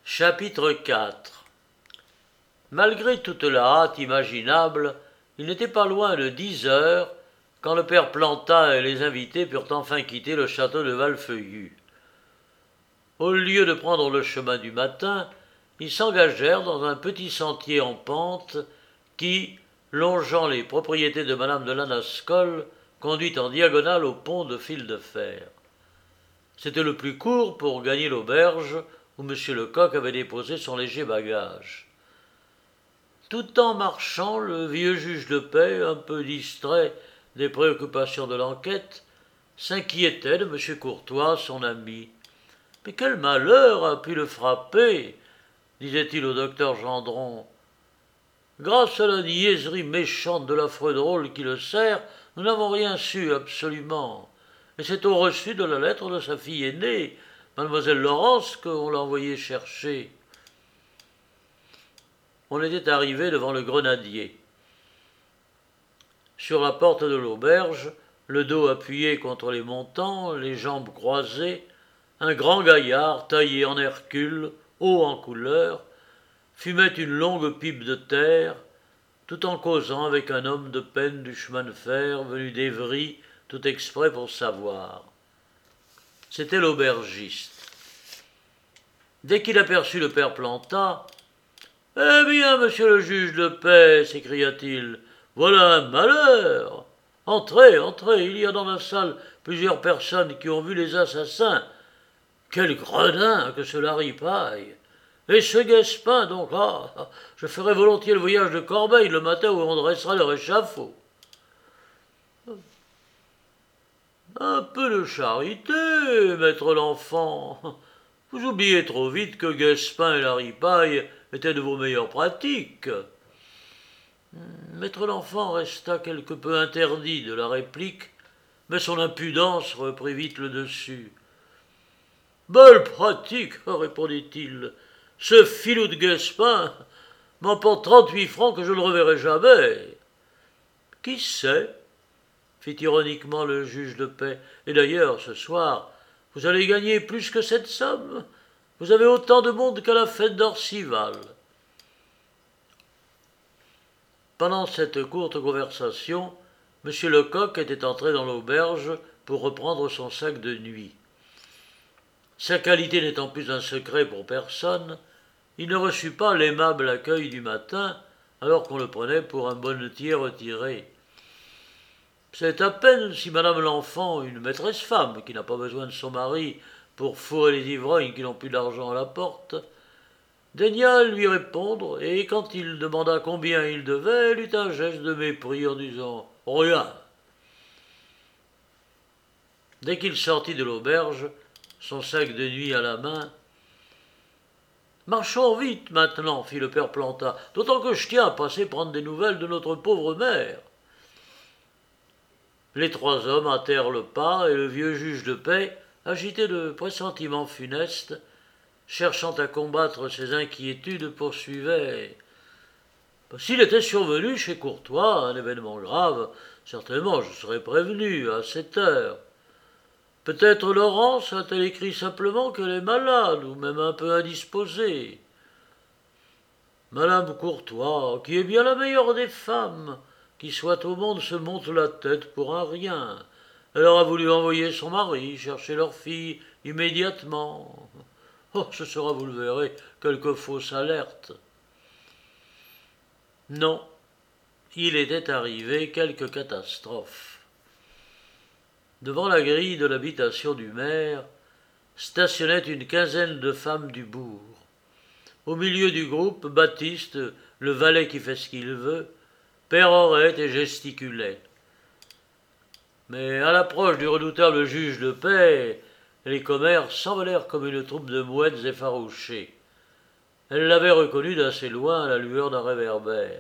Chapitre 4. Malgré toute la hâte imaginable, il n'était pas loin de 10 heures quand le père Planta et les invités purent enfin quitter le château de Valfeuillu. Au lieu de prendre le chemin du matin, ils s'engagèrent dans un petit sentier en pente qui, longeant les propriétés de madame de Lanascol, conduit en diagonale au pont de fil de fer. C'était le plus court pour gagner l'auberge où M. Lecoq avait déposé son léger bagage. Tout en marchant, le vieux juge de paix, un peu distrait des préoccupations de l'enquête, s'inquiétait de M. Courtois, son ami. « Mais quel malheur a pu le frapper ?» disait-il au docteur Gendron. « Grâce à la niaiserie méchante de l'affreux drôle qui le sert, nous n'avons rien su absolument. Et c'est au reçu de la lettre de sa fille aînée, mademoiselle Laurence, qu'on l'a envoyé chercher. » On était arrivé devant le grenadier. Sur la porte de l'auberge, le dos appuyé contre les montants, les jambes croisées, un grand gaillard taillé en Hercule, haut en couleur, fumait une longue pipe de terre, tout en causant avec un homme de peine du chemin de fer venu d'Évry, tout exprès pour savoir. C'était l'aubergiste. Dès qu'il aperçut le père Planta, « Eh bien, monsieur le juge de paix, s'écria-t-il, voilà un malheur. Entrez, entrez, il y a dans la salle plusieurs personnes qui ont vu les assassins. Quel gredin que cela ripaille. Et ce Guespin, donc, je ferai volontiers le voyage de Corbeil le matin où on dressera le réchafaud. » Un peu de charité, maître l'enfant. Vous oubliez trop vite que Guespin et la ripaille étaient de vos meilleures pratiques. Maître l'enfant resta quelque peu interdit de la réplique, mais son impudence reprit vite le dessus. « Belle pratique, répondit-il. Ce filou de Guespin m'emporte 38 francs que je ne reverrai jamais. Qui sait, fit ironiquement le juge de paix. Et d'ailleurs, ce soir, vous allez gagner plus que cette somme. Vous avez autant de monde qu'à la fête d'Orcival. Pendant cette courte conversation, M. Lecoq était entré dans l'auberge pour reprendre son sac de nuit. Sa qualité n'étant plus un secret pour personne, il ne reçut pas l'aimable accueil du matin, alors qu'on le prenait pour un bonnetier retiré. C'est à peine si madame l'enfant, une maîtresse femme qui n'a pas besoin de son mari pour fourrer les ivrognes qui n'ont plus d'argent à la porte, daigna lui répondre, et quand il demanda combien il devait, elle eut un geste de mépris en disant « Rien ». Dès qu'il sortit de l'auberge, son sac de nuit à la main, « Marchons vite maintenant, fit le père Planta, d'autant que je tiens à passer prendre des nouvelles de notre pauvre mère. » Les trois hommes hâtèrent le pas, et le vieux juge de paix, agité de pressentiments funestes, cherchant à combattre ses inquiétudes, poursuivait. « S'il était survenu chez Courtois un événement grave, certainement je serais prévenu à 7 heures. Peut-être Laurence a-t-elle écrit simplement qu'elle est malade, ou même un peu indisposée. Madame Courtois, qui est bien la meilleure des femmes qui soit au monde, se monte la tête pour un rien. Elle aura voulu envoyer son mari chercher leur fille immédiatement. Oh, ce sera, vous le verrez, quelque fausse alerte. » Non, il était arrivé quelque catastrophe. Devant la grille de l'habitation du maire stationnait une quinzaine de femmes du bourg. Au milieu du groupe, Baptiste, le valet qui fait ce qu'il veut, pérorait et gesticulait. Mais à l'approche du redoutable juge de paix, les commères s'envolèrent comme une troupe de mouettes effarouchées. Elle l'avait reconnu d'assez loin à la lueur d'un réverbère.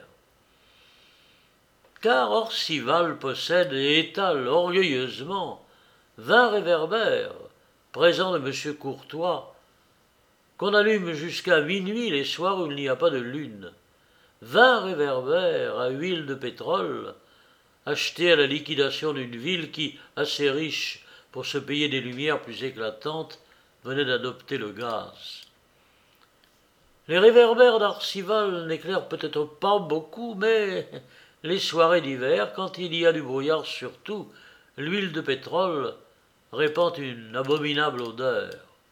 Car Orcival possède et étale orgueilleusement 20 réverbères, présents de M. Courtois, qu'on allume jusqu'à minuit les soirs où il n'y a pas de lune. 20 réverbères à huile de pétrole, achetés à la liquidation d'une ville qui, assez riche pour se payer des lumières plus éclatantes, venait d'adopter le gaz. Les réverbères d'Arcival n'éclairent peut-être pas beaucoup, mais les soirées d'hiver, quand il y a du brouillard surtout, l'huile de pétrole répand une abominable odeur.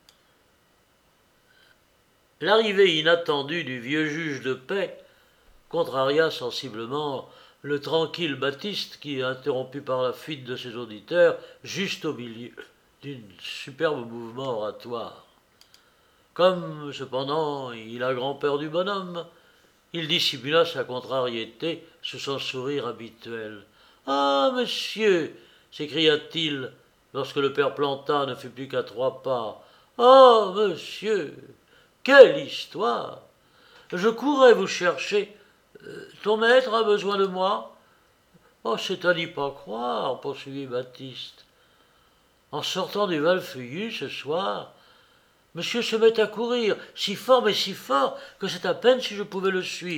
L'arrivée inattendue du vieux juge de paix contraria sensiblement le tranquille Baptiste qui, interrompu par la fuite de ses auditeurs, juste au milieu d'un superbe mouvement oratoire. Comme, cependant, il a grand-peur du bonhomme, il dissimula sa contrariété sous son sourire habituel. « Ah, monsieur !» s'écria-t-il, lorsque le père Planta ne fut plus qu'à 3 pas. « Ah, monsieur ! Quelle histoire ! Je courais vous chercher. Ton maître a besoin de moi ?»« Oh, c'est à n'y pas croire, poursuivit Baptiste. En sortant du Val-Feuillu ce soir, monsieur se met à courir, si fort mais si fort, que c'est à peine si je pouvais le suivre. »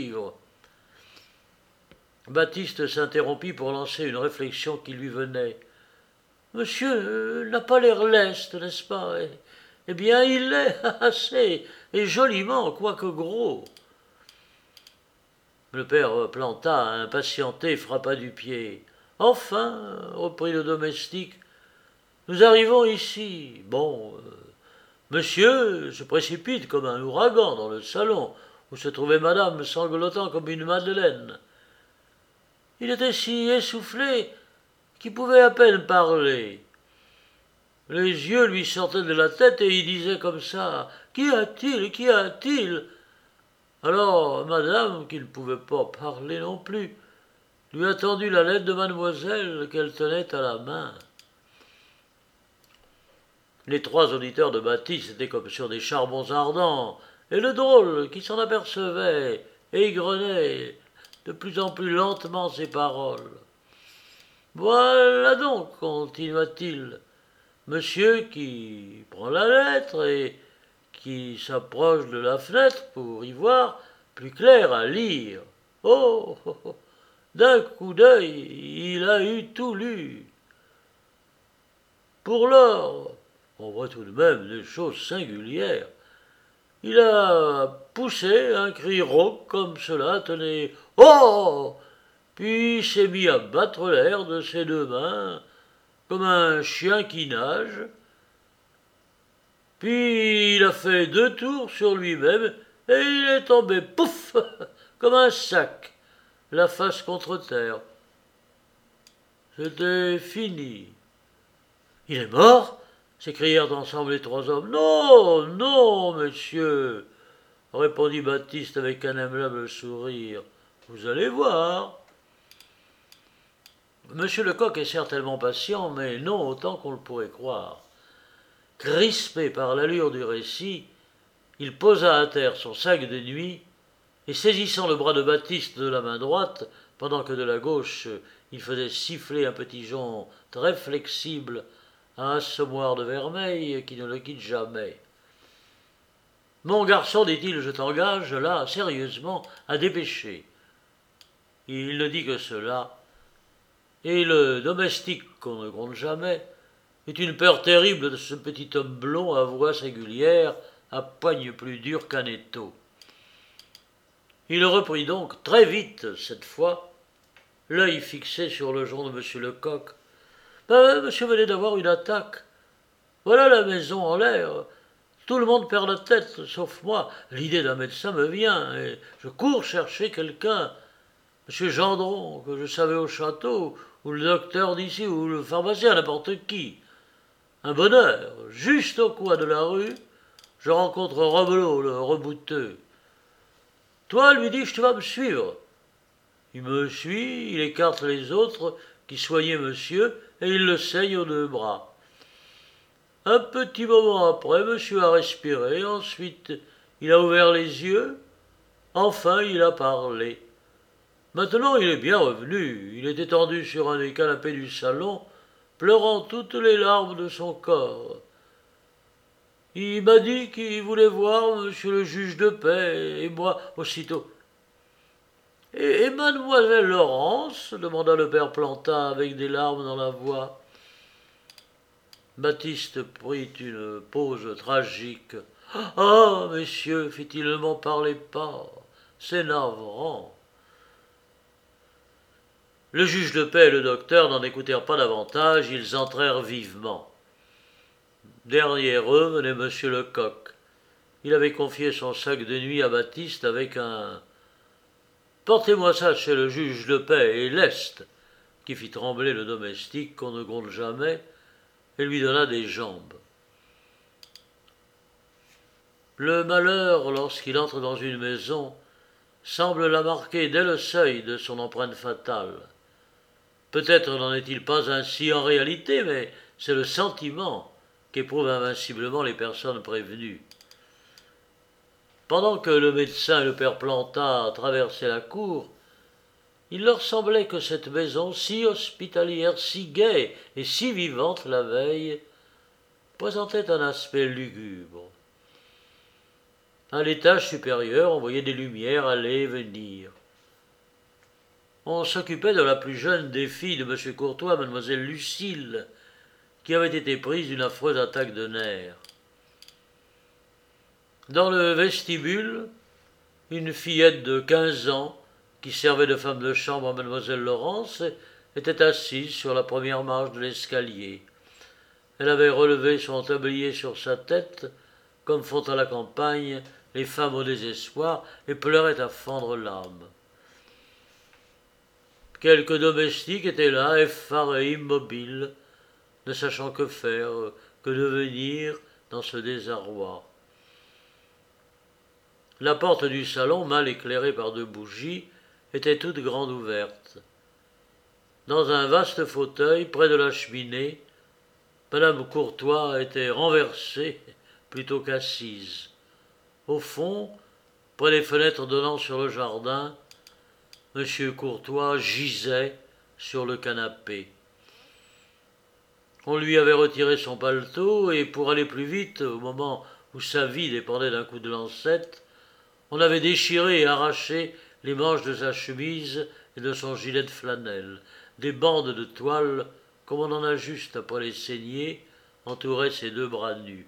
Baptiste s'interrompit pour lancer une réflexion qui lui venait. « Monsieur n'a pas l'air leste, n'est-ce pas ? Eh bien, il l'est, assez, et joliment, quoique gros. » Le père Planta, impatienté, frappa du pied. « Enfin, reprit le domestique, nous arrivons ici. Bon, monsieur se précipite comme un ouragan dans le salon, où se trouvait madame sanglotant comme une madeleine. Il était si essoufflé qu'il pouvait à peine parler. Les yeux lui sortaient de la tête et il disait comme ça « Qu'y a-t-il ? Qu'y a-t-il » Alors madame, qui ne pouvait pas parler non plus, lui a tendu la lettre de mademoiselle qu'elle tenait à la main. Les 3 auditeurs de Baptiste étaient comme sur des charbons ardents, et le drôle, qui s'en apercevait, égrenait de plus en plus lentement ses paroles. « Voilà donc, continua-t-il, monsieur qui prend la lettre et qui s'approche de la fenêtre pour y voir plus clair à lire. Oh, oh, oh. D'un coup d'œil, il a eu tout lu. Pour lors, on voit tout de même des choses singulières. Il a poussé un cri rauque comme cela, tenez, oh ! Puis s'est mis à battre l'air de ses 2 mains, comme un chien qui nage. Puis il a fait 2 tours sur lui-même, et il est tombé, pouf, comme un sac, la face contre terre. C'était fini. « Il est mort ?» s'écrièrent ensemble les 3 hommes. « Non, non, monsieur !» répondit Baptiste avec un aimable sourire. « Vous allez voir. » Monsieur Lecoq est certainement patient, mais non autant qu'on le pourrait croire. Crispé par l'allure du récit, il posa à terre son sac de nuit et, saisissant le bras de Baptiste de la main droite, pendant que de la gauche il faisait siffler un petit jonc très flexible à un assommoir de vermeil qui ne le quitte jamais. « Mon garçon, dit-il, je t'engage, là, sérieusement, à dépêcher. » Il ne dit que cela, et le domestique qu'on ne compte jamais eut une peur terrible de ce petit homme blond à voix singulière, à poigne plus dure qu'un étau. Il reprit donc, très vite cette fois, l'œil fixé sur le jonc de M. Lecoq. « Monsieur venait d'avoir une attaque. Voilà la maison en l'air. Tout le monde perd la tête, sauf moi. L'idée d'un médecin me vient, et je cours chercher quelqu'un. M. Gendron, que je savais au château, ou le docteur d'ici, ou le pharmacien, n'importe qui. Un bonheur, juste au coin de la rue, je rencontre Robelot, le rebouteux. Toi, lui dis-je, tu vas me suivre. Il me suit, il écarte les autres qui soignaient monsieur, et il le saigne aux 2 bras. Un petit moment après, monsieur a respiré, ensuite il a ouvert les yeux, enfin il a parlé. Maintenant il est bien revenu, il est étendu sur un des canapés du salon, pleurant toutes les larmes de son corps. Il m'a dit qu'il voulait voir monsieur le juge de paix, et moi aussitôt. « Et mademoiselle Laurence ?» demanda le père Planta avec des larmes dans la voix. Baptiste prit une pause tragique. Ah, messieurs, fit-il, ne m'en parlez pas, c'est navrant. Le juge de paix et le docteur n'en écoutèrent pas davantage, ils entrèrent vivement. Derrière eux venait monsieur Lecoq. Il avait confié son sac de nuit à Baptiste avec un Portez-moi ça chez le juge de paix et leste, qui fit trembler le domestique qu'on ne gronde jamais, et lui donna des jambes. Le malheur, lorsqu'il entre dans une maison, semble la marquer dès le seuil de son empreinte fatale. Peut-être n'en est-il pas ainsi en réalité, mais c'est le sentiment qu'éprouvent invinciblement les personnes prévenues. Pendant que le médecin et le père Plantard traversaient la cour, il leur semblait que cette maison, si hospitalière, si gaie et si vivante la veille, présentait un aspect lugubre. À l'étage supérieur, on voyait des lumières aller et venir. On s'occupait de la plus jeune des filles de M. Courtois, mademoiselle Lucille, qui avait été prise d'une affreuse attaque de nerfs. Dans le vestibule, une fillette de 15 ans, qui servait de femme de chambre à mademoiselle Laurence, était assise sur la première marche de l'escalier. Elle avait relevé son tablier sur sa tête, comme font à la campagne les femmes au désespoir, et pleurait à fendre l'âme. Quelques domestiques étaient là, effarés, immobiles, ne sachant que faire, que devenir dans ce désarroi. La porte du salon, mal éclairée par 2 bougies, était toute grande ouverte. Dans un vaste fauteuil, près de la cheminée, madame Courtois était renversée plutôt qu'assise. Au fond, près des fenêtres donnant sur le jardin, M. Courtois gisait sur le canapé. On lui avait retiré son paletot et, pour aller plus vite, au moment où sa vie dépendait d'un coup de lancette, on avait déchiré et arraché les manches de sa chemise et de son gilet de flanelle. Des bandes de toile, comme on en a juste après les saignées, entouraient ses 2 bras nus.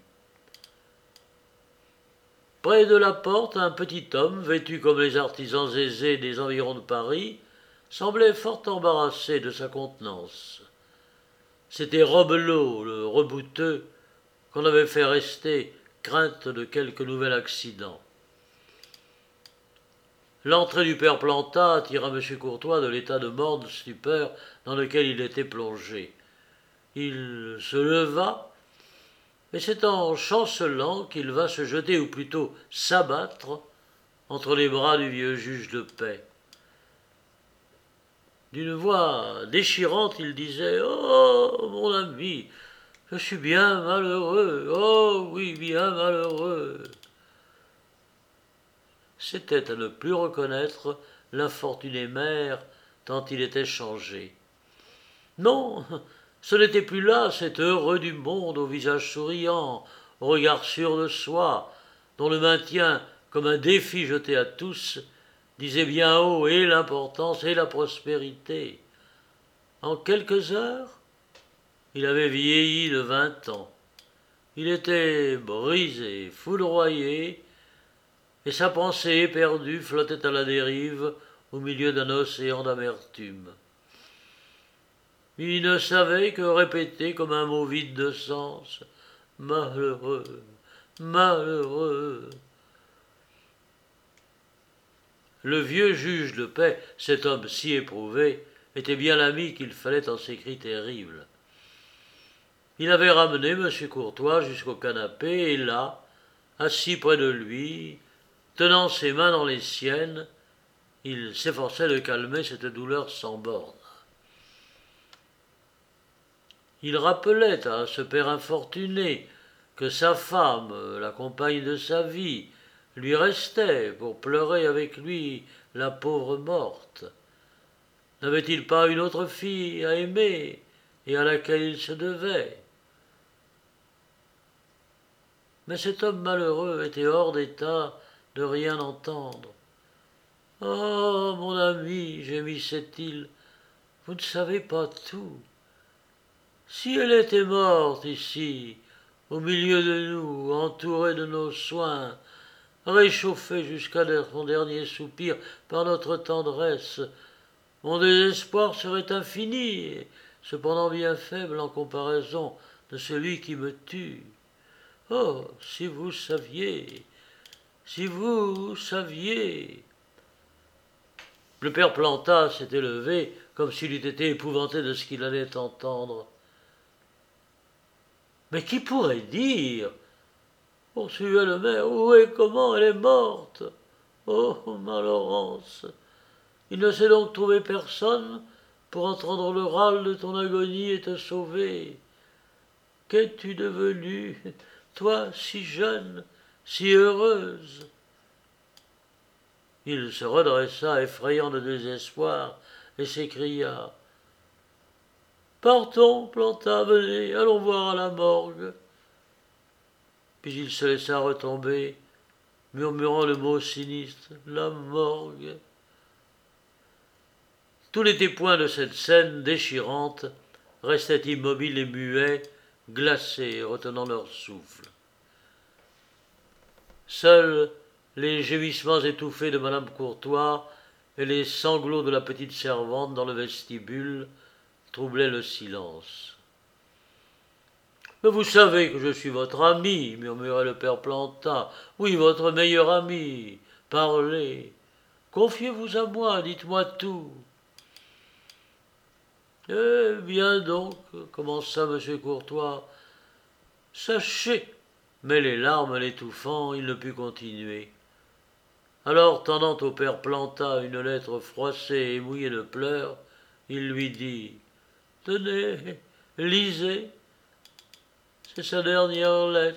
Près de la porte, un petit homme, vêtu comme les artisans aisés des environs de Paris, semblait fort embarrassé de sa contenance. C'était Robelot, le rebouteux, qu'on avait fait rester, crainte de quelque nouvel accident. L'entrée du père Plantard attira M. Courtois de l'état de morne stupeur dans lequel il était plongé. Il se leva, mais c'est en chancelant qu'il va se jeter, ou plutôt s'abattre, entre les bras du vieux juge de paix. D'une voix déchirante, il disait « Oh, mon ami, je suis bien malheureux, oh oui, bien malheureux !» C'était à ne plus reconnaître l'infortuné maire tant il était changé. Non, ce n'était plus là cet heureux du monde au visage souriant, au regard sûr de soi, dont le maintien, comme un défi jeté à tous, disait bien haut et l'importance et la prospérité. En quelques heures, il avait vieilli de 20 ans. Il était brisé, foudroyé, et sa pensée éperdue flottait à la dérive au milieu d'un océan d'amertume. Il ne savait que répéter comme un mot vide de sens « Malheureux, malheureux ». Le vieux juge de paix, cet homme si éprouvé, était bien l'ami qu'il fallait en ces cris terribles. Il avait ramené M. Courtois jusqu'au canapé, et là, assis près de lui, tenant ses mains dans les siennes, il s'efforçait de calmer cette douleur sans borne. Il rappelait à ce père infortuné que sa femme, la compagne de sa vie, lui restait pour pleurer avec lui la pauvre morte. N'avait-il pas une autre fille à aimer et à laquelle il se devait? Mais cet homme malheureux était hors d'état de rien entendre. « Oh, mon ami, gémissait-il, vous ne savez pas tout. Si elle était morte ici, au milieu de nous, entouré de nos soins, réchauffé jusqu'à son dernier soupir par notre tendresse, mon désespoir serait infini, et cependant bien faible en comparaison de celui qui me tue. Oh, si vous saviez, si vous saviez. Le père Planta s'était levé comme s'il eût été épouvanté de ce qu'il allait entendre. Mais qui pourrait dire, poursuivait le maire, où et comment elle est morte? Oh, ma Laurence, il ne s'est donc trouvé personne pour entendre le râle de ton agonie et te sauver. Qu'es-tu devenue, toi si jeune, si heureuse? Il se redressa, effrayant de désespoir, et s'écria « Partons, Planta, venez, allons voir à la morgue. » Puis il se laissa retomber, murmurant le mot sinistre « la morgue ». Tous les témoins de cette scène déchirante restaient immobiles et muets, glacés, retenant leur souffle. Seuls les gémissements étouffés de madame Courtois et les sanglots de la petite servante dans le vestibule troublaient le silence. « Mais vous savez que je suis votre ami, murmurait le père Planta. Oui, votre meilleur ami. Parlez. Confiez-vous à moi, dites-moi tout. Eh bien donc, commença M. Courtois. Sachez. Mais les larmes l'étouffant, il ne put continuer. Alors, tendant au père Planta une lettre froissée et mouillée de pleurs, il lui dit « Tenez, lisez. C'est sa dernière lettre. »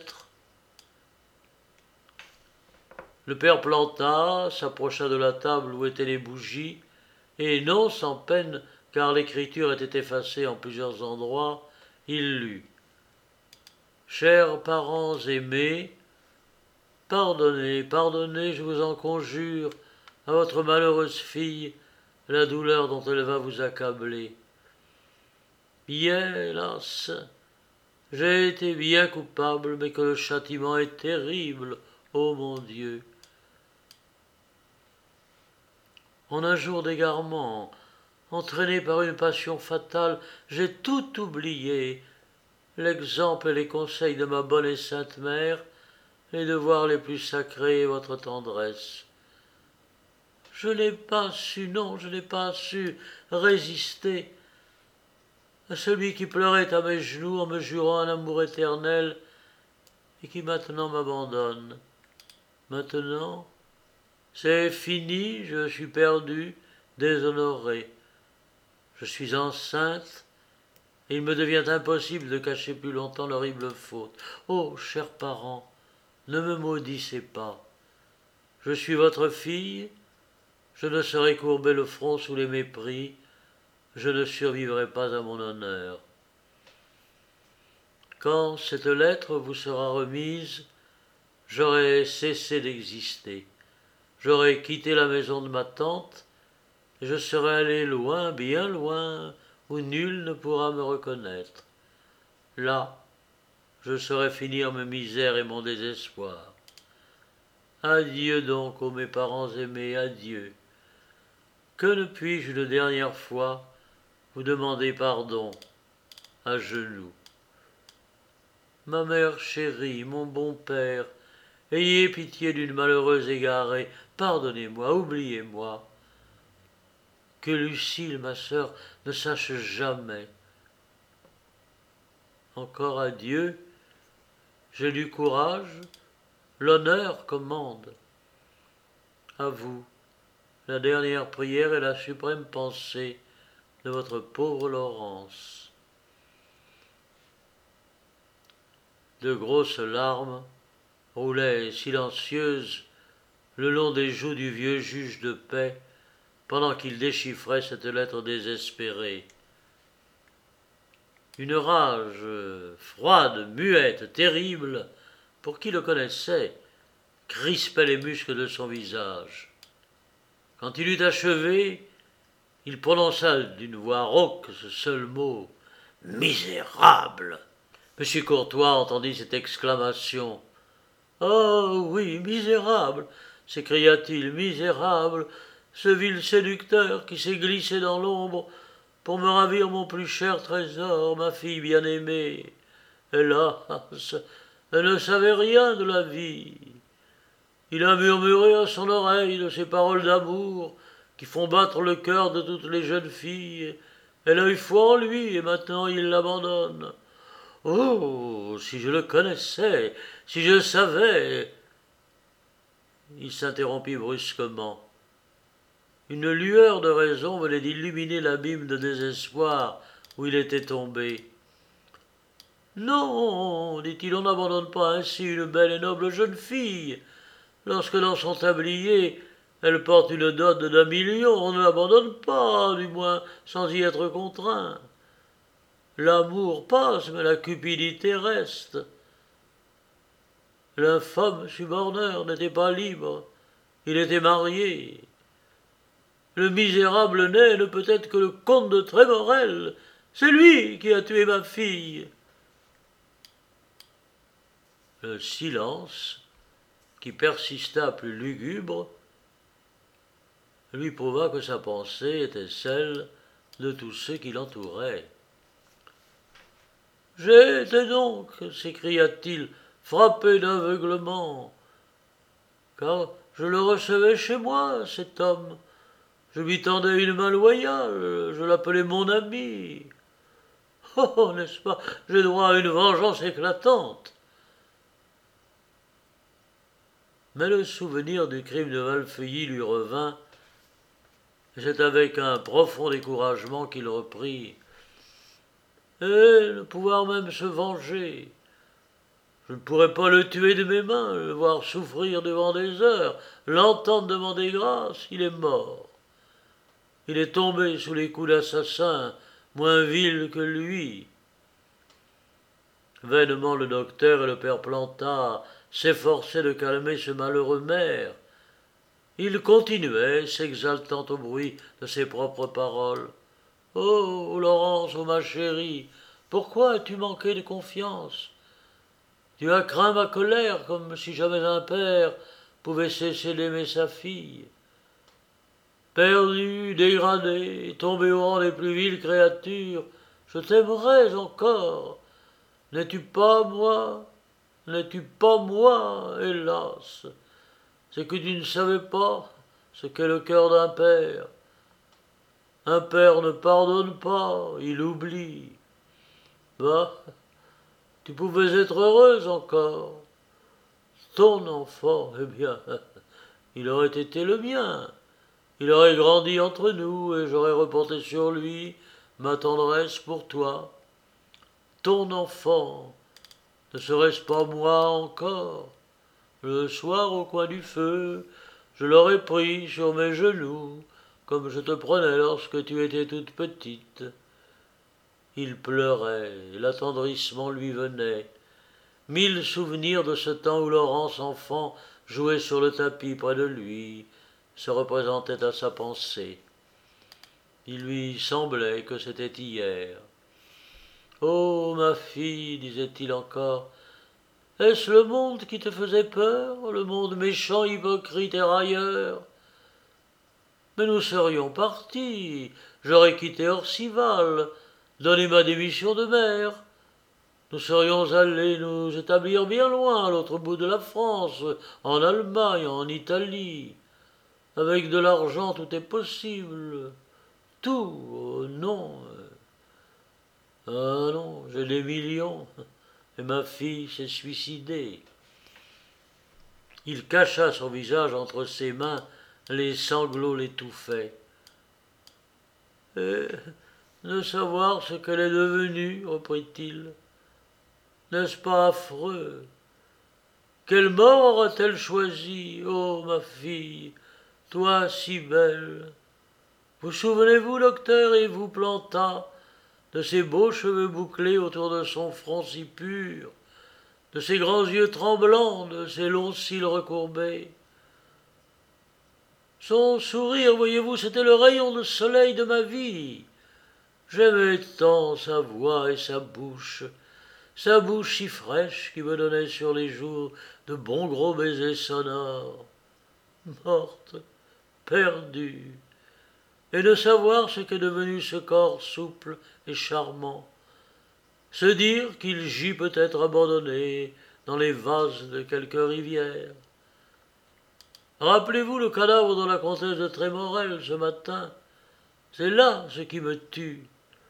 Le père Planta s'approcha de la table où étaient les bougies, et non sans peine, car l'écriture était effacée en plusieurs endroits, il lut « Chers parents aimés, pardonnez, pardonnez, je vous en conjure, à votre malheureuse fille, la douleur dont elle va vous accabler. Bien, hélas, j'ai été bien coupable, mais que le châtiment est terrible, ô mon Dieu. En un jour d'égarement, entraîné par une passion fatale, j'ai tout oublié, l'exemple et les conseils de ma bonne et sainte mère, les devoirs les plus sacrés et votre tendresse. Je n'ai pas su, non, je n'ai pas su résister à celui qui pleurait à mes genoux en me jurant un amour éternel et qui maintenant m'abandonne. Maintenant, c'est fini, je suis perdu, déshonoré. Je suis enceinte, et il me devient impossible de cacher plus longtemps l'horrible faute. Oh, chers parents, ne me maudissez pas. Je suis votre fille, je ne saurais courber le front sous les mépris, je ne survivrai pas à mon honneur. Quand cette lettre vous sera remise, j'aurai cessé d'exister. J'aurai quitté la maison de ma tante, et je serai allé loin, bien loin, où nul ne pourra me reconnaître. Là, je saurai finir mes misères et mon désespoir. Adieu donc, ô mes parents aimés, adieu. Que ne puis-je une dernière fois vous demander pardon, à genoux. Ma mère chérie, mon bon père, ayez pitié d'une malheureuse égarée, pardonnez-moi, oubliez-moi. Que Lucille, ma sœur, ne sache jamais. Encore adieu, j'ai du courage, l'honneur commande. À vous, la dernière prière et la suprême pensée de votre pauvre Laurence. De grosses larmes roulaient silencieuses le long des joues du vieux juge de paix pendant qu'il déchiffrait cette lettre désespérée. Une rage froide, muette, terrible, pour qui le connaissait, crispait les muscles de son visage. Quand il eut achevé, il prononça d'une voix rauque ce seul mot « Misérable !» M. Courtois entendit cette exclamation. « Oh oui, misérable !» s'écria-t-il, « misérable, ce vil séducteur qui s'est glissé dans l'ombre pour me ravir mon plus cher trésor, ma fille bien-aimée. Hélas, elle ne savait rien de la vie. Il a murmuré à son oreille de ces paroles d'amour qui font battre le cœur de toutes les jeunes filles. Elle a eu foi en lui et maintenant il l'abandonne. Oh, si je le connaissais, si je savais. » Il s'interrompit brusquement. Une lueur de raison venait d'illuminer l'abîme de désespoir où il était tombé. « Non, dit-il, on n'abandonne pas ainsi une belle et noble jeune fille. Lorsque dans son tablier elle porte une dot d'1 million, on ne l'abandonne pas, du moins sans y être contraint. L'amour passe, mais la cupidité reste. L'infâme suborneur n'était pas libre, il était marié. Le misérable né ne peut être que le comte de Trémorel. C'est lui qui a tué ma fille. » Le silence, qui persista plus lugubre, lui prouva que sa pensée était celle de tous ceux qui l'entouraient. « J'ai été donc, s'écria-t-il, frappé d'aveuglement, car je le recevais chez moi, cet homme. Je lui tendais une main loyale, je l'appelais mon ami. Oh, n'est-ce pas, j'ai droit à une vengeance éclatante. » Mais le souvenir du crime de Valfeuilly lui revint, et c'est avec un profond découragement qu'il reprit. Et ne pouvoir même se venger. Je ne pourrais pas le tuer de mes mains, le voir souffrir devant des heures, l'entendre demander grâce, il est mort. Il est tombé sous les coups d'assassins, moins vils que lui. Vainement le docteur et le père Plantard s'efforçaient de calmer ce malheureux maire. Il continuait, s'exaltant au bruit de ses propres paroles. « Oh, Laurence, oh ma chérie, pourquoi as-tu manqué de confiance? Tu as craint ma colère comme si jamais un père pouvait cesser d'aimer sa fille. Perdu, dégradé, tombé au rang des plus viles créatures, je t'aimerais encore. N'es-tu pas moi? N'es-tu pas moi, hélas? C'est que tu ne savais pas ce qu'est le cœur d'un père. Un père ne pardonne pas, il oublie. Bah, tu pouvais être heureuse encore. Ton enfant, eh bien, il aurait été le mien. Il aurait grandi entre nous et j'aurais reporté sur lui ma tendresse pour toi. Ton enfant, ne serait-ce pas moi encore? Le soir, au coin du feu, je l'aurais pris sur mes genoux, comme je te prenais lorsque tu étais toute petite. » Il pleurait, l'attendrissement lui venait. 1000 souvenirs de ce temps où Laurence, enfant, jouait sur le tapis près de lui, se représentaient à sa pensée. Il lui semblait que c'était hier. « Oh, ma fille, disait-il encore, est-ce le monde qui te faisait peur, le monde méchant, hypocrite et railleur? Mais nous serions partis, j'aurais quitté Orcival, donné ma démission de maire. Nous serions allés nous établir bien loin, à l'autre bout de la France, en Allemagne, en Italie. Avec de l'argent, tout est possible. Tout, oh non. Ah non, j'ai des millions, et ma fille s'est suicidée. » Il cacha son visage entre ses mains, les sanglots l'étouffaient. « Et de savoir ce qu'elle est devenue, reprit-il. N'est-ce pas affreux? Quelle mort aura-t-elle choisi, ô ma fille, toi si belle? Vous souvenez-vous, docteur, et vous Plantard, de ses beaux cheveux bouclés autour de son front si pur, de ses grands yeux tremblants, de ses longs cils recourbés? Son sourire, voyez-vous, c'était le rayon de soleil de ma vie. J'aimais tant sa voix et sa bouche, sa bouche si fraîche qui me donnait sur les joues de bons gros baisers sonores. Morte, perdue, et de savoir ce qu'est devenu ce corps souple et charmant, se dire qu'il gît peut-être abandonné dans les vases de quelque rivière. Rappelez-vous le cadavre de la comtesse de Trémorel ce matin. C'est là ce qui me tue.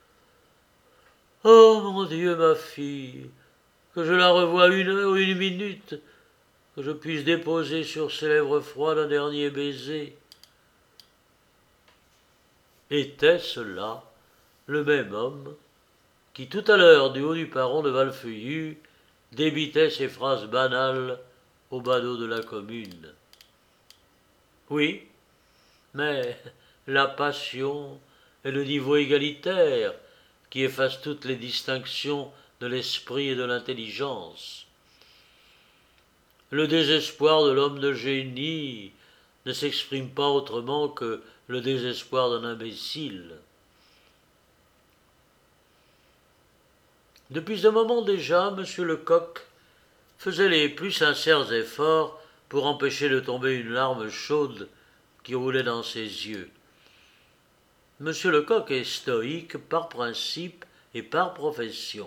Oh mon Dieu, ma fille, que je la revoie 1 heure ou 1 minute, que je puisse déposer sur ses lèvres froides un dernier baiser. Était-ce là le même homme qui, tout à l'heure, du haut du perron de Valfeuillu, débitait ses phrases banales au badaud de la commune? Oui, mais la passion et le niveau égalitaire qui efface toutes les distinctions de l'esprit et de l'intelligence. Le désespoir de l'homme de génie ne s'exprime pas autrement que le désespoir d'un imbécile. Depuis un moment déjà, M. Lecoq faisait les plus sincères efforts pour empêcher de tomber une larme chaude qui roulait dans ses yeux. M. Lecoq est stoïque par principe et par profession.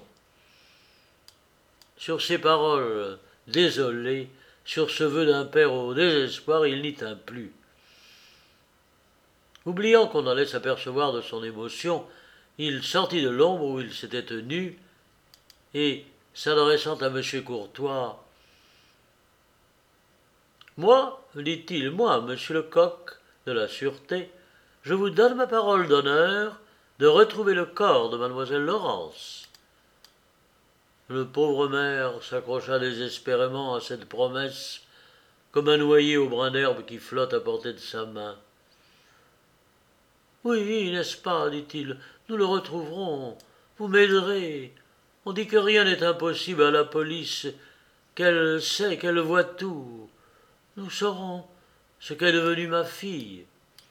Sur ces paroles désolées, sur ce vœu d'un père au désespoir, il n'y tint plus. Oubliant qu'on allait s'apercevoir de son émotion, il sortit de l'ombre où il s'était tenu et, s'adressant à M. Courtois, « Moi, dit-il, moi, M. Lecoq, de la Sûreté, je vous donne ma parole d'honneur de retrouver le corps de mademoiselle Laurence. » Le pauvre maire s'accrocha désespérément à cette promesse, comme un noyé au brin d'herbe qui flotte à portée de sa main. « Oui, n'est-ce pas, dit-il, nous le retrouverons, vous m'aiderez. On dit que rien n'est impossible à la police, qu'elle sait, qu'elle voit tout. Nous saurons ce qu'est devenue ma fille. »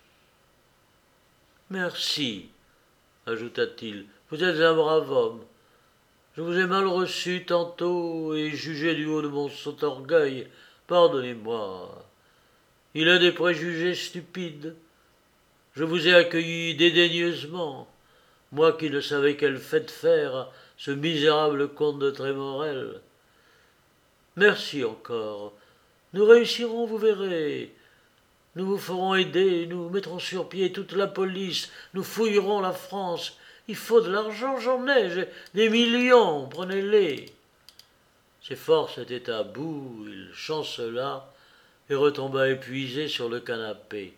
« Merci, ajouta-t-il, vous êtes un brave homme. Je vous ai mal reçu tantôt et jugé du haut de mon sot orgueil. Pardonnez-moi. Il a des préjugés stupides. Je vous ai accueilli dédaigneusement, moi qui ne savais quelle fête faire à ce misérable comte de Trémorel. Merci encore. Nous réussirons, vous verrez. Nous vous ferons aider, nous mettrons sur pied toute la police, nous fouillerons la France. Il faut de l'argent, j'en ai, j'ai des millions, prenez-les. » Ses forces étaient à bout, il chancela et retomba épuisé sur le canapé.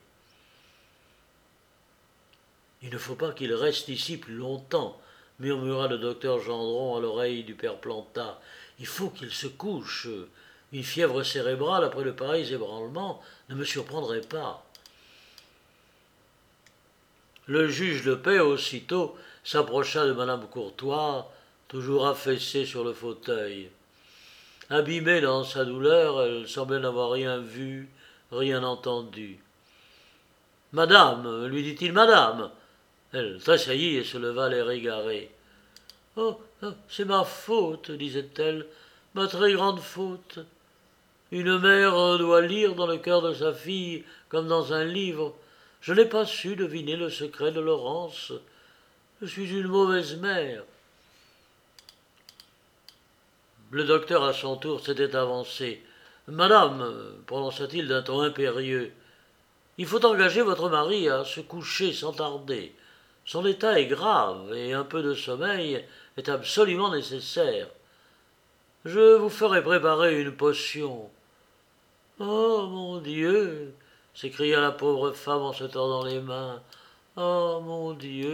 « Il ne faut pas qu'il reste ici plus longtemps, » murmura le docteur Gendron à l'oreille du père Planta. « Il faut qu'il se couche. Une fièvre cérébrale après de pareils ébranlements ne me surprendrait pas. » Le juge de paix, aussitôt, s'approcha de madame Courtois, toujours affaissée sur le fauteuil. Abîmée dans sa douleur, elle semblait n'avoir rien vu, rien entendu. « Madame, lui dit-il, madame !» Elle tressaillit et se leva l'air égaré. « Oh, c'est ma faute, disait-elle, ma très grande faute. Une mère doit lire dans le cœur de sa fille comme dans un livre. Je n'ai pas su deviner le secret de Laurence. Je suis une mauvaise mère. » Le docteur, à son tour, s'était avancé. « Madame, prononça-t-il d'un ton impérieux, il faut engager votre mari à se coucher sans tarder. Son état est grave et un peu de sommeil est absolument nécessaire. Je vous ferai préparer une potion. » « Oh, mon Dieu !» s'écria la pauvre femme en se tordant les mains. « Oh, mon Dieu !»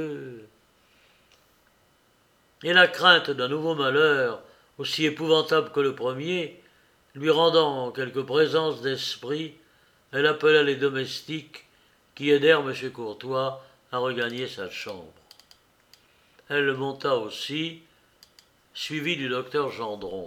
Et la crainte d'un nouveau malheur, aussi épouvantable que le premier, lui rendant quelque présence d'esprit, elle appela les domestiques qui aidèrent M. Courtois à regagner sa chambre. Elle monta aussi, suivie du docteur Gendron.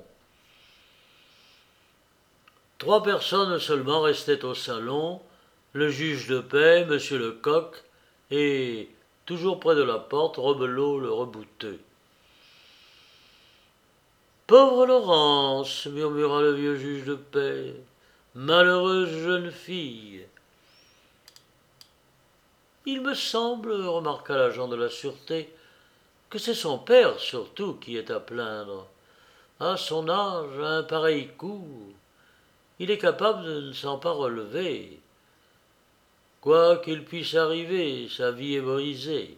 3 personnes seulement restaient au salon, le juge de paix, M. Lecoq, et, toujours près de la porte, Rebelot le rebouteux. Pauvre Laurence, murmura le vieux juge de paix. Malheureuse jeune fille. Il me semble, remarqua l'agent de la sûreté, que c'est son père surtout qui est à plaindre. À son âge, à un pareil coup, il est capable de ne s'en pas relever. Quoi qu'il puisse arriver, sa vie est brisée.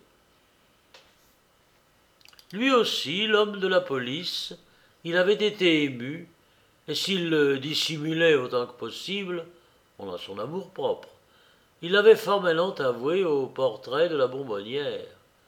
Lui aussi, l'homme de la police, il avait été ému, et s'il le dissimulait autant que possible, on a son amour-propre, il l'avait formellement avoué au portrait de la bonbonnière.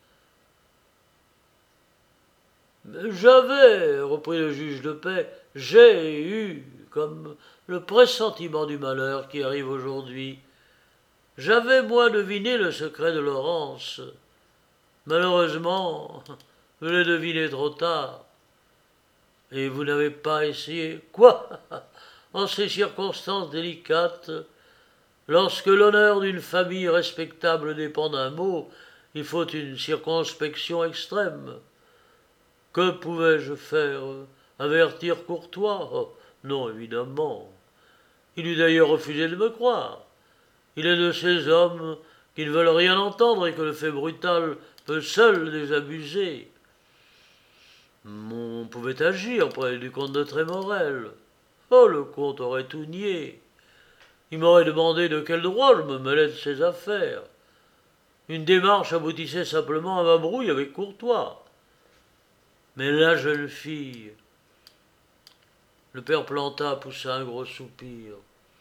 J'avais, reprit le juge de paix, j'ai eu comme le pressentiment du malheur qui arrive aujourd'hui. J'avais, moi, deviné le secret de Laurence. Malheureusement, je l'ai deviné trop tard. Et vous n'avez pas essayé. Quoi? En ces circonstances délicates, lorsque l'honneur d'une famille respectable dépend d'un mot, il faut une circonspection extrême. Que pouvais-je faire? Avertir Courtois? Oh, non, évidemment. Il eût d'ailleurs refusé de me croire. Il est de ces hommes qui ne veulent rien entendre et que le fait brutal peut seul désabuser. On pouvait agir près du comte de Trémorel. Oh, le comte aurait tout nié. Il m'aurait demandé de quel droit je me mêlais de ses affaires. Une démarche aboutissait simplement à ma brouille avec Courtois. Mais la jeune fille... Le père Planta poussa un gros soupir.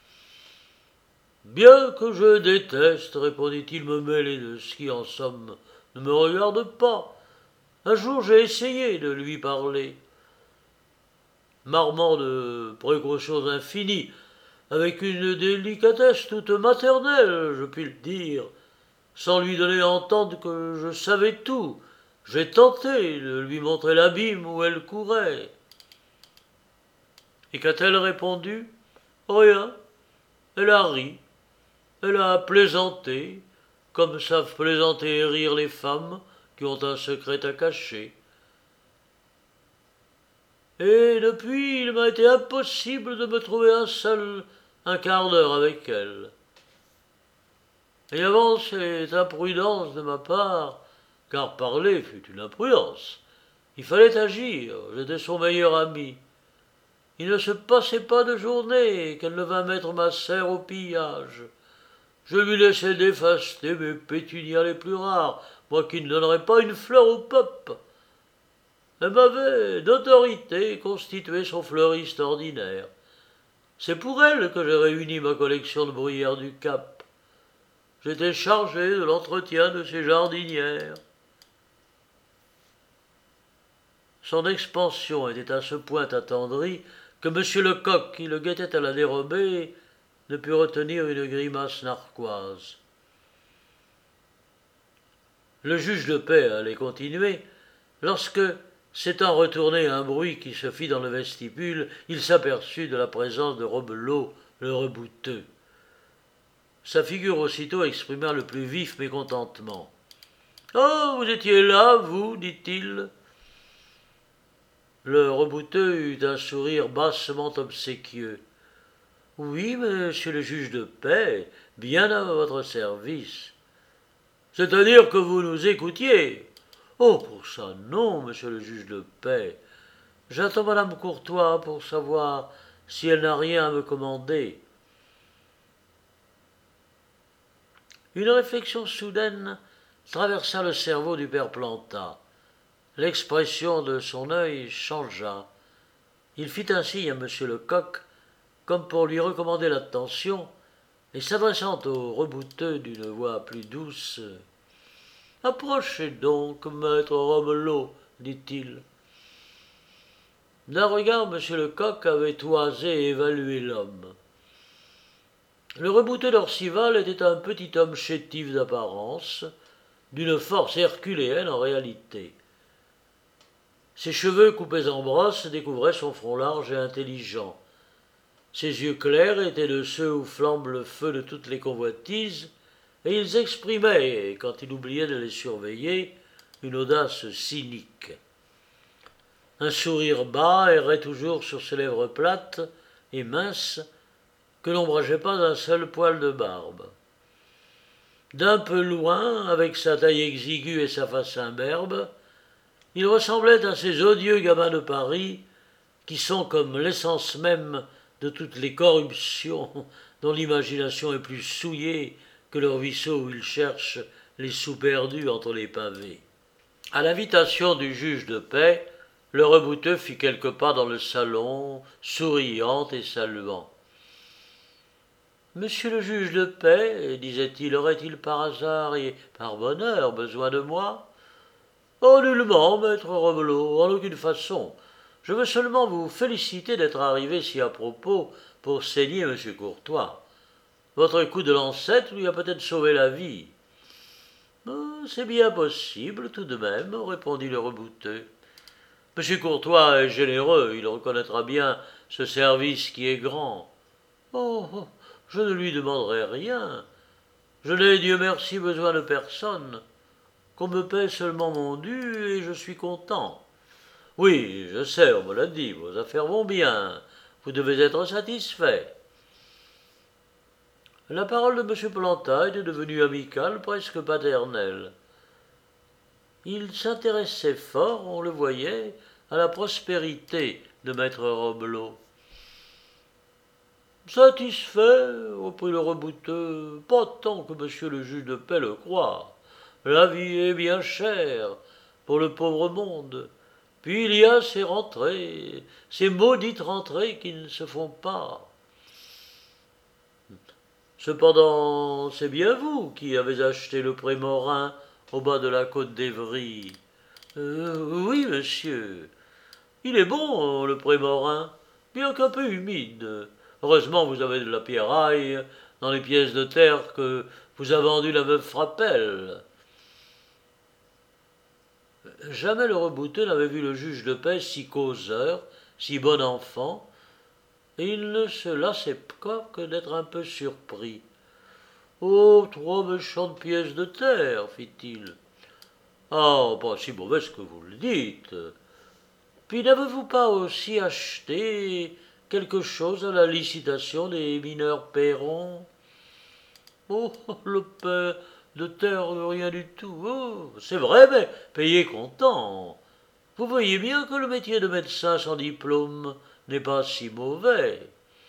Bien que je déteste, répondit-il, me mêler de ce qui, en somme, ne me regarde pas. Un jour, j'ai essayé de lui parler, m'armant de précautions infinies, avec une délicatesse toute maternelle, je puis le dire, sans lui donner à entendre que je savais tout. J'ai tenté de lui montrer l'abîme où elle courait. Et qu'a-t-elle répondu? Rien. Elle a ri. Elle a plaisanté, comme savent plaisanter et rire les femmes qui ont un secret à cacher. Et depuis, il m'a été impossible de me trouver un quart d'heure avec elle. Et avant cette imprudence de ma part, car parler fut une imprudence, il fallait agir, j'étais son meilleur ami. Il ne se passait pas de journée qu'elle ne vint mettre ma serre au pillage. Je lui laissais défaster mes pétunias les plus rares, moi qui ne donnerais pas une fleur au peuple. Elle m'avait, d'autorité, constitué son fleuriste ordinaire. C'est pour elle que j'ai réuni ma collection de bruyères du Cap. J'étais chargé de l'entretien de ses jardinières. Son expansion était à ce point attendrie que M. Lecoq, qui le guettait à la dérobée, ne put retenir une grimace narquoise. Le juge de paix allait continuer, lorsque, s'étant retourné à un bruit qui se fit dans le vestibule, il s'aperçut de la présence de Robelot, le rebouteux. Sa figure aussitôt exprima le plus vif mécontentement. « Oh, vous étiez là, vous, dit-il. » Le rebouteux eut un sourire bassement obséquieux. « Oui, monsieur le juge de paix, bien à votre service. »« C'est-à-dire que vous nous écoutiez. »« Oh, pour ça, non, monsieur le juge de paix. J'attends madame Courtois pour savoir si elle n'a rien à me commander. » Une réflexion soudaine traversa le cerveau du père Planta. L'expression de son œil changea. Il fit un signe à M. Lecoq, comme pour lui recommander l'attention, et s'adressant au rebouteux d'une voix plus douce, « Approchez donc, maître Robelot, dit-il. » D'un regard, M. Lecoq avait toisé et évalué l'homme. Le rebouteux d'Orcival était un petit homme chétif d'apparence, d'une force herculéenne en réalité. Ses cheveux coupés en brosse découvraient son front large et intelligent. Ses yeux clairs étaient de ceux où flambe le feu de toutes les convoitises, et ils exprimaient, quand il oubliait de les surveiller, une audace cynique. Un sourire bas errait toujours sur ses lèvres plates et minces, que n'ombrageait pas un seul poil de barbe. D'un peu loin, avec sa taille exiguë et sa face imberbe, il ressemblait à ces odieux gamins de Paris qui sont comme l'essence même de toutes les corruptions dont l'imagination est plus souillée que le ruisseau où ils cherchent les sous perdus entre les pavés. À l'invitation du juge de paix, le rebouteux fit quelques pas dans le salon, souriant et saluant. Monsieur le juge de paix, disait-il, aurait-il par hasard et par bonheur besoin de moi? Oh, nullement, maître Robelot, en aucune façon. Je veux seulement vous féliciter d'être arrivé si à propos pour saigner monsieur Courtois. Votre coup de lancette lui a peut-être sauvé la vie. Oh, c'est bien possible, tout de même, répondit le rebouteux. Monsieur Courtois est généreux, il reconnaîtra bien ce service qui est grand. Oh, je ne lui demanderai rien. Je n'ai, Dieu merci, besoin de personne. Qu'on me paie seulement mon dû et je suis content. Oui, je sais, on me l'a dit, vos affaires vont bien. Vous devez être satisfait. La parole de M. Planta était devenue amicale, presque paternelle. Il s'intéressait fort, on le voyait, à la prospérité de maître Robelot. Satisfait, reprit le rebouteux, pas tant que monsieur le juge de paix le croit. La vie est bien chère pour le pauvre monde. Puis il y a ces rentrées, ces maudites rentrées qui ne se font pas. Cependant, c'est bien vous qui avez acheté le pré Morin au bas de la côte d'Évry. Oui, monsieur. Il est bon, le pré Morin, bien qu'un peu humide. Heureusement, vous avez de la pierraille dans les pièces de terre que vous a vendues la veuve Frappel. Jamais le rebouteux n'avait vu le juge de paix si causeur, si bon enfant, et il ne se lassait pas que d'être un peu surpris. Oh, 3 méchantes pièces de terre, fit-il. Ah, pas si mauvaise que vous le dites. Puis n'avez-vous pas aussi acheté quelque chose à la licitation des mineurs Perron? Oh, le pain de terre, rien du tout. Oh, c'est vrai, mais payez comptant. Vous voyez bien que le métier de médecin sans diplôme n'est pas si mauvais.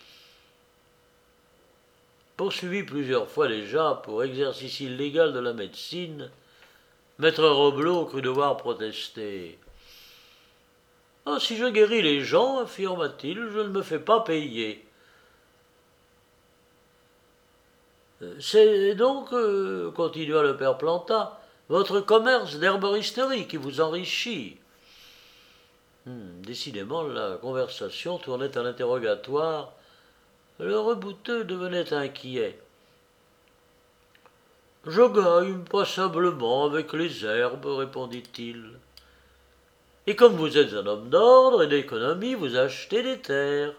Poursuivi plusieurs fois déjà pour exercice illégal de la médecine, maître Robelot crut devoir protester. Ah, si je guéris les gens, affirma-t-il, je ne me fais pas payer. C'est donc, continua le père Planta, votre commerce d'herboristerie qui vous enrichit. Décidément, la conversation tournait à l'interrogatoire. Le rebouteux devenait inquiet. Je gagne passablement avec les herbes, répondit-il. Et comme vous êtes un homme d'ordre et d'économie, vous achetez des terres.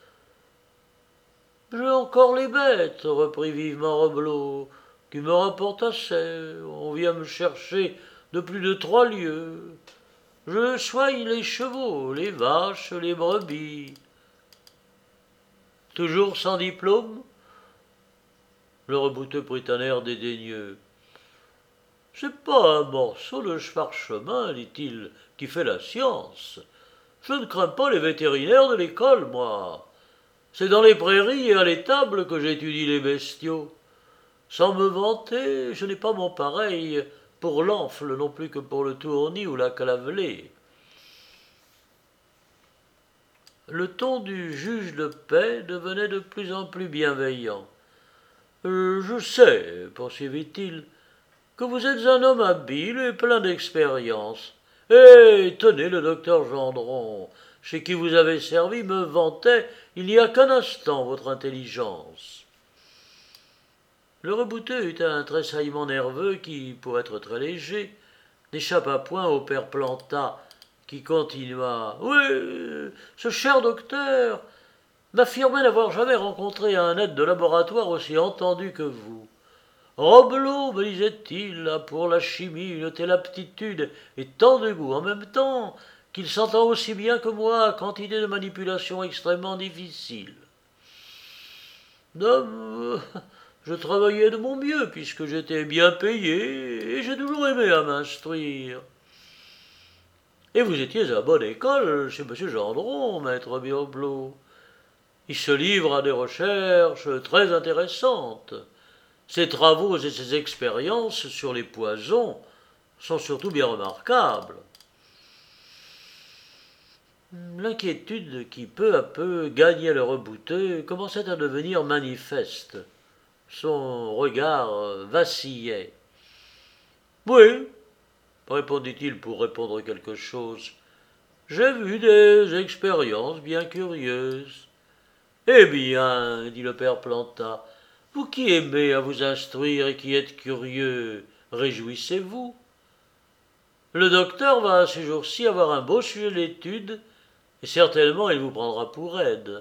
J'ai encore les bêtes, reprit vivement Robelot, qui me rapportent assez. On vient me chercher de plus de 3 lieues. Je soigne les chevaux, les vaches, les brebis. Toujours sans diplôme? Le rebouteux prit un air dédaigneux. C'est pas un morceau de parchemin, dit-il, qui fait la science. Je ne crains pas les vétérinaires de l'école, moi. C'est dans les prairies et à l'étable que j'étudie les bestiaux. Sans me vanter, je n'ai pas mon pareil pour l'enfle non plus que pour le tournis ou la clavelée. Le ton du juge de paix devenait de plus en plus bienveillant. Je sais, poursuivit-il, que vous êtes un homme habile et plein d'expérience. Et tenez, le docteur Gendron, chez qui vous avez servi, me vantait il n'y a qu'un instant votre intelligence. Le rebouteux eut un tressaillement nerveux qui, pour être très léger, n'échappa point au père Planta, qui continua. Oui, ce cher docteur m'affirmait n'avoir jamais rencontré un aide de laboratoire aussi entendu que vous. Robelot, me disait-il, a pour la chimie une telle aptitude et tant de goût en même temps qu'il s'entend aussi bien que moi à quantité de manipulations extrêmement difficiles. Non, je travaillais de mon mieux puisque j'étais bien payé et j'ai toujours aimé à m'instruire. Et vous étiez à bonne école chez M. Gendron, maître Biorblot. Il se livre à des recherches très intéressantes. Ses travaux et ses expériences sur les poisons sont surtout bien remarquables. L'inquiétude qui peu à peu gagnait le rebouteux commençait à devenir manifeste. Son regard vacillait. Oui, répondit-il pour répondre quelque chose. J'ai vu des expériences bien curieuses. Eh bien, dit le père Planta, vous qui aimez à vous instruire et qui êtes curieux, réjouissez-vous. Le docteur va ces jours-ci avoir un beau sujet d'étude, et certainement il vous prendra pour aide.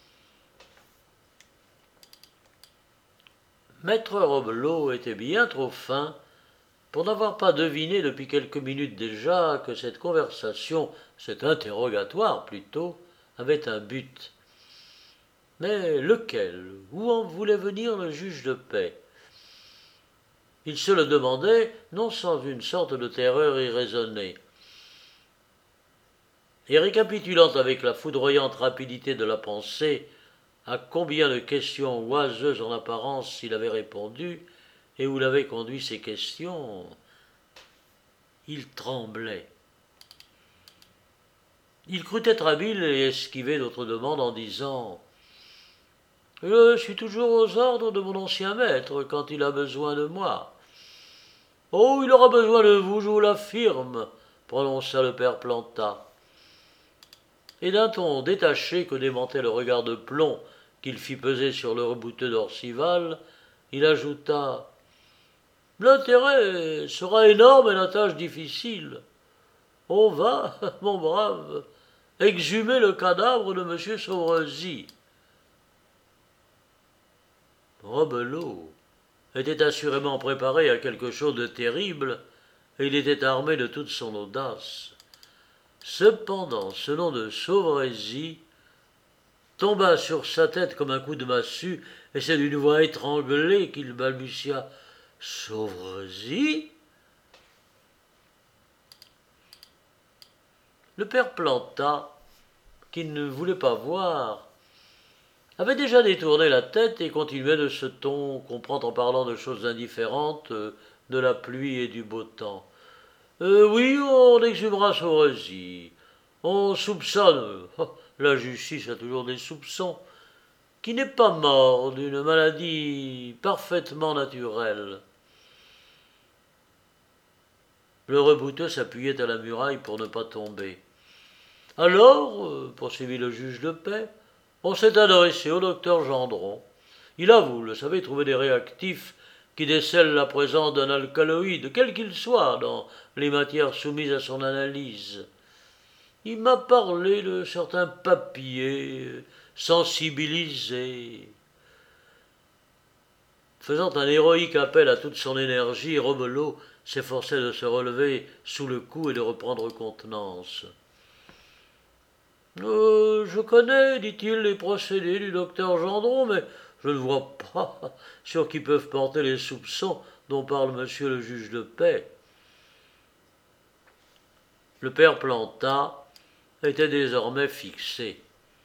Maître Robelot était bien trop fin pour n'avoir pas deviné depuis quelques minutes déjà que cette conversation, cet interrogatoire plutôt, avait un but. Mais lequel? Où en voulait venir le juge de paix? Il se le demandait, non sans une sorte de terreur irraisonnée. Et récapitulant avec la foudroyante rapidité de la pensée à combien de questions oiseuses en apparence il avait répondu, et où l'avaient conduit ces questions, il tremblait. Il crut être habile et esquiver d'autres demandes en disant « Je suis toujours aux ordres de mon ancien maître quand il a besoin de moi. »« Oh, il aura besoin de vous, je vous l'affirme, » prononça le père Planta. Et d'un ton détaché que démentait le regard de plomb qu'il fit peser sur le rebouteux d'Orcival, il ajouta « L'intérêt sera énorme et la tâche difficile. On va, mon brave, exhumer le cadavre de M. Sauvrezis. » Robelot était assurément préparé à quelque chose de terrible, et il était armé de toute son audace. Cependant, ce nom de Sauvrezis tomba sur sa tête comme un coup de massue, et c'est d'une voix étranglée qu'il balbutia « Sauvrezis ?» Le père Planta, qui ne voulait pas voir, avait déjà détourné la tête et continuait de ce ton qu'on prend en parlant de choses indifférentes, de la pluie et du beau temps. Oui, on exhumera Sauvrezis. On soupçonne, la justice a toujours des soupçons, qui n'est pas mort d'une maladie parfaitement naturelle. Le rebouteux s'appuyait à la muraille pour ne pas tomber. Alors, poursuivit le juge de paix, on s'est adressé au docteur Gendron. Il a, vous le savez, trouvé des réactifs qui décèlent la présence d'un alcaloïde, quel qu'il soit, dans les matières soumises à son analyse. Il m'a parlé de certains papiers sensibilisés. Faisant un héroïque appel à toute son énergie, Robelot s'efforçait de se relever sous le coup et de reprendre contenance. Je connais, dit-il, les procédés du docteur Gendron, mais je ne vois pas sur qui peuvent porter les soupçons dont parle monsieur le juge de paix. Le père Planta était désormais fixé.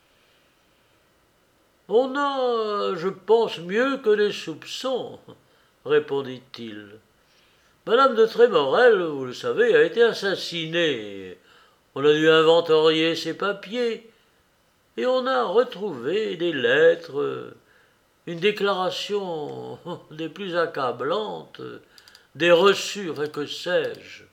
On a, je pense, mieux que des soupçons, répondit-il. Madame de Trémorel, vous le savez, a été assassinée. On a dû inventorier ses papiers, et on a retrouvé des lettres, une déclaration des plus accablantes, des reçus, enfin que sais-je.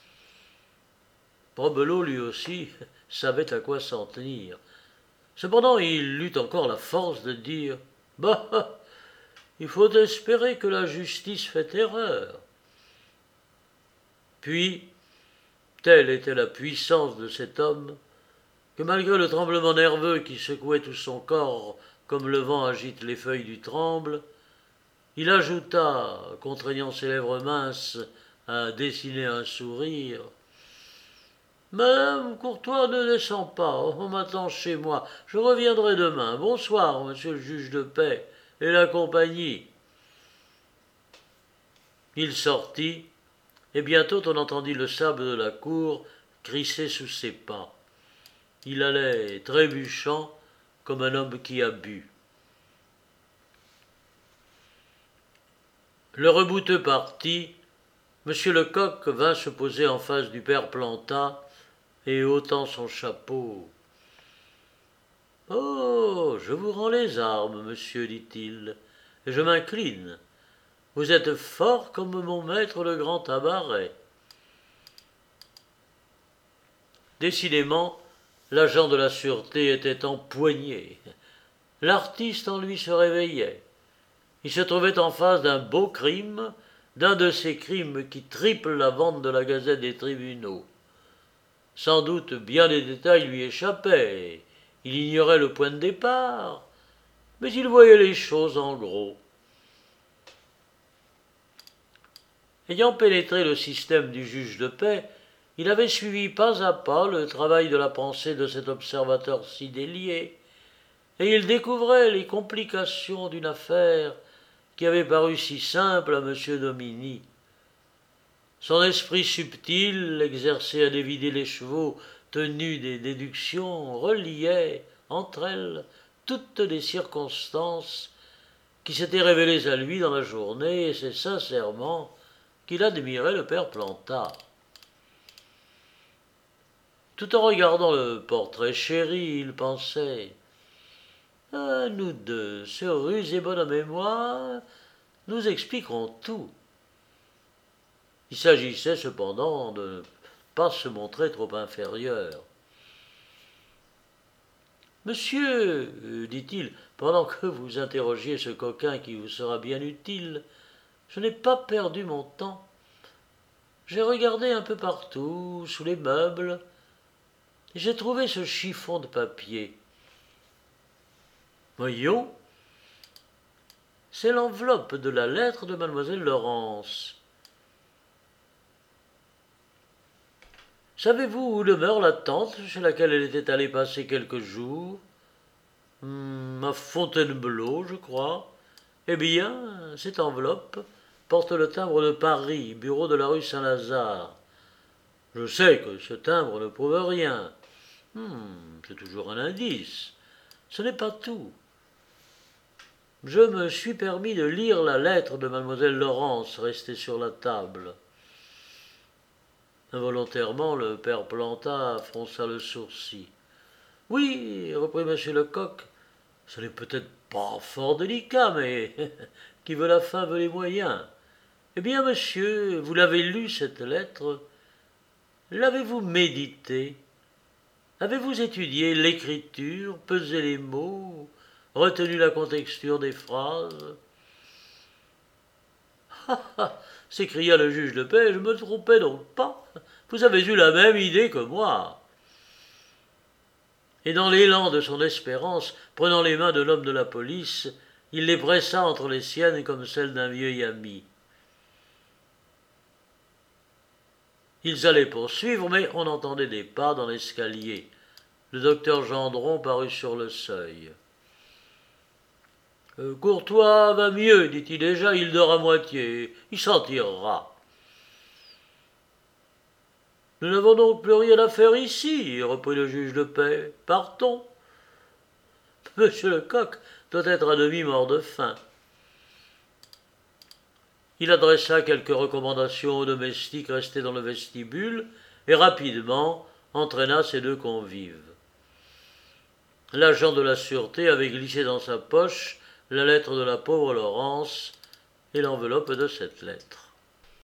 Robelot, lui aussi, savait à quoi s'en tenir. Cependant, il eut encore la force de dire « Bah, il faut espérer que la justice fait erreur. » Puis, telle était la puissance de cet homme, que malgré le tremblement nerveux qui secouait tout son corps comme le vent agite les feuilles du tremble, il ajouta, contraignant ses lèvres minces à dessiner un sourire, Madame Courtois ne descend pas, on m'attend chez moi. Je reviendrai demain. Bonsoir, monsieur le juge de paix et la compagnie. Il sortit, et bientôt on entendit le sable de la cour crisser sous ses pas. Il allait trébuchant comme un homme qui a bu. Le rebouteux parti, M. Lecoq vint se poser en face du père Planta et ôtant son chapeau. « Oh, je vous rends les armes, monsieur, dit-il, et je m'incline. Vous êtes fort comme mon maître le grand Tabaret. » Décidément, l'agent de la sûreté était empoigné. L'artiste en lui se réveillait. Il se trouvait en face d'un beau crime, d'un de ces crimes qui triplent la vente de la Gazette des tribunaux. Sans doute bien des détails lui échappaient, il ignorait le point de départ, mais il voyait les choses en gros. Ayant pénétré le système du juge de paix, il avait suivi pas à pas le travail de la pensée de cet observateur si délié, et il découvrait les complications d'une affaire qui avait paru si simple à M. Dominy. Son esprit subtil, exercé à dévider les chevaux tenus des déductions, reliait entre elles toutes les circonstances qui s'étaient révélées à lui dans la journée, et c'est sincèrement qu'il admirait le père Planta. Tout en regardant le portrait chéri, il pensait « Ah, nous deux, ce rusé bonhomme et moi, nous expliquerons tout. » Il s'agissait cependant de ne pas se montrer trop inférieur. « Monsieur, dit-il, pendant que vous interrogiez ce coquin qui vous sera bien utile, je n'ai pas perdu mon temps. J'ai regardé un peu partout, sous les meubles, et j'ai trouvé ce chiffon de papier. Voyons, c'est l'enveloppe de la lettre de mademoiselle Laurence. Savez-vous où demeure la tante chez laquelle elle était allée passer quelques jours? À Fontainebleau, je crois. Eh bien, cette enveloppe porte le timbre de Paris, bureau de la rue Saint-Lazare. Je sais que ce timbre ne prouve rien. C'est toujours un indice. Ce n'est pas tout. Je me suis permis de lire la lettre de mademoiselle Laurence restée sur la table. Involontairement, le père Planta fronça le sourcil. « Oui, reprit M. Lecoq, ce n'est peut-être pas fort délicat, mais qui veut la fin veut les moyens. Eh bien, monsieur, vous l'avez lue, cette lettre. L'avez-vous méditée? Avez-vous étudié l'écriture, pesé les mots, retenu la contexture des phrases? » « Ah ah !» s'écria le juge de paix, « je me trompais donc pas. Vous avez eu la même idée que moi. » Et dans l'élan de son espérance, prenant les mains de l'homme de la police, il les pressa entre les siennes comme celles d'un vieil ami. Ils allaient poursuivre, mais on entendait des pas dans l'escalier. Le docteur Gendron parut sur le seuil. « Courtois va mieux, dit-il déjà, il dort à moitié, il s'en tirera. » « Nous n'avons donc plus rien à faire ici, reprit le juge de paix. Partons. Monsieur Lecoq doit être à demi mort de faim. » Il adressa quelques recommandations aux domestiques restés dans le vestibule et rapidement entraîna ses deux convives. L'agent de la sûreté avait glissé dans sa poche la lettre de la pauvre Laurence et l'enveloppe de cette lettre.